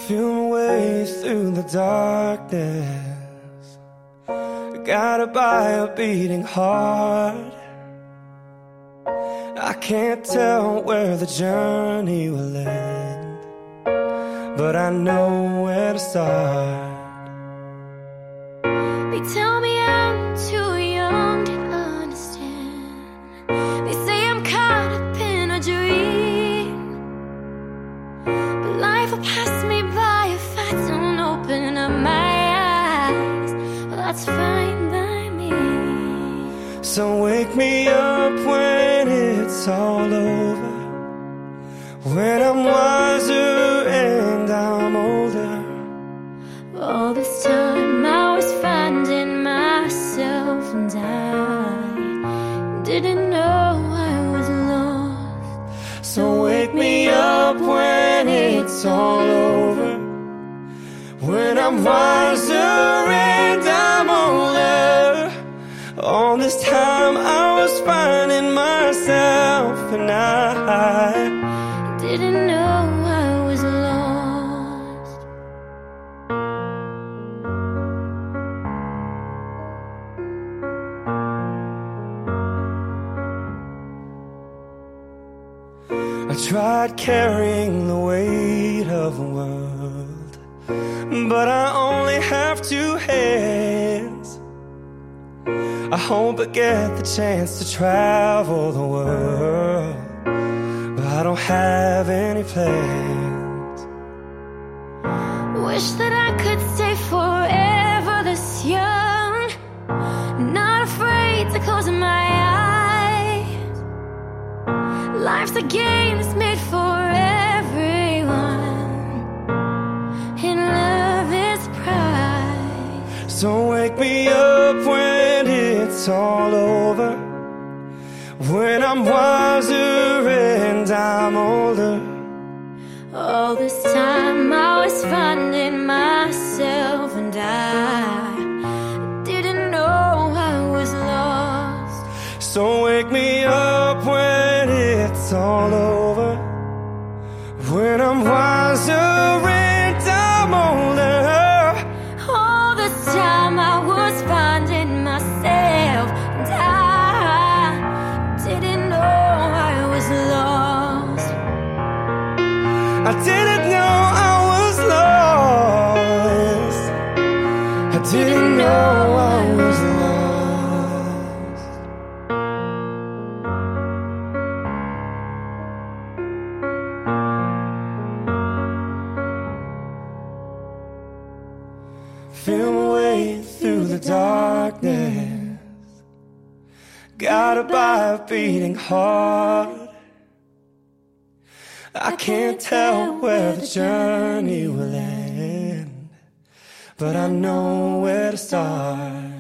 Feel my way through the darkness, guided by a beating heart. I can't tell where the journey will end, but I know where to start. They tell me I'm too young to understand. They say I'm caught up in a dream, but life will pass me by if I don't open up my eyes. Well, that's fine by me. So wake me up when it's all over, when I'm wiser and I'm older. All this time I was finding myself, and I didn't know I was lost. So wake me up when it's all over, when I'm wiser and I'm older. All this time I was finding myself, and I didn't know I was lost. I tried carrying the weight of the world, but I only have two hands. I hope I get the chance to travel the world, but I don't have any plans. Wish that I could stay forever this young, not afraid to close my eyes. Life's a game that's made for everyone, and love is pride. So wake me up when it's all over, when I'm wiser and I'm older. All this time I was finding myself, and I didn't know I was lost. So wake me up when it's all over, when I'm wiser and I'm older. All this time I was finding myself, and I didn't know I was lost. I didn't know I was lost. I didn't know I was lost. Feel my way through the darkness, guided by a beating heart. I can't tell where the journey will end, but I know where to start.